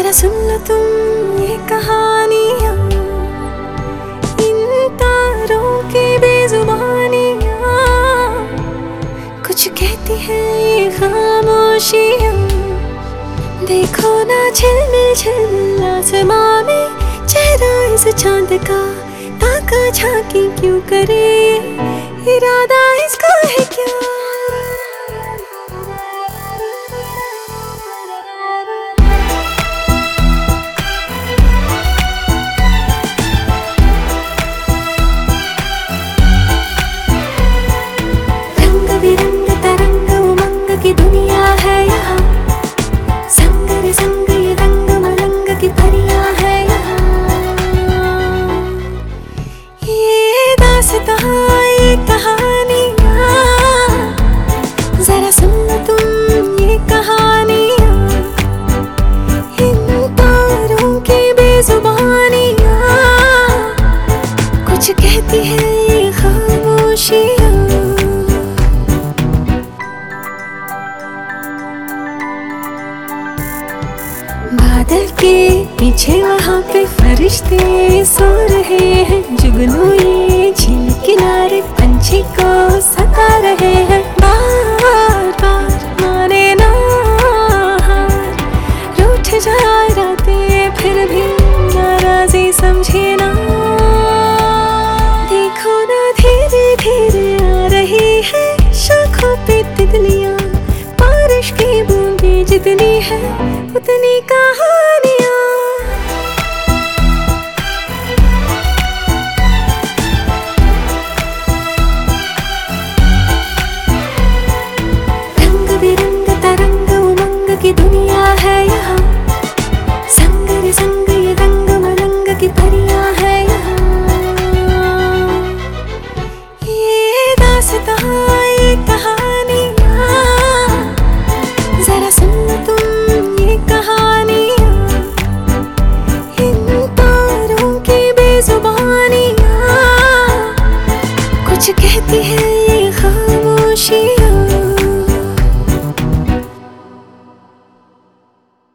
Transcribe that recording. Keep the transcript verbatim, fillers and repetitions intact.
जरा सुन लो तुम ये कहानियाँ, इन तारों की बेजुबानियाँ, कुछ कहती है ये खामोशियाँ। देखो ना झिलमिल झिलमिल आसमां में चेहरा इस चांद का, ताका झांकी क्यों करे, इरादा इसका है क्या। बिरंग तरंग उमंग की दुनिया है यहाँ, संग रे संग ये रंग मरंग की परियां है यहाँ। ये दास्तां ये कहानियाँ, जरा सुन लो तुम ये कहानियाँ, इन तारों की बेजुबानियाँ, कुछ कहती है ये खामोशियाँ। बादल के पीछे वहाँ पे फरिश्ते सो रहे हैं, जुगनू ये झील किनारे पंछी को सता रहे हैं। बार बार माने ना हार, रूठ जाए रातें फिर भी नाराजी समझे ना। देखो ना धीरे धीरे आ रही है शाखों पे तितलियाँ, बारिश की बूंदें जितनी है उतनी कहाँ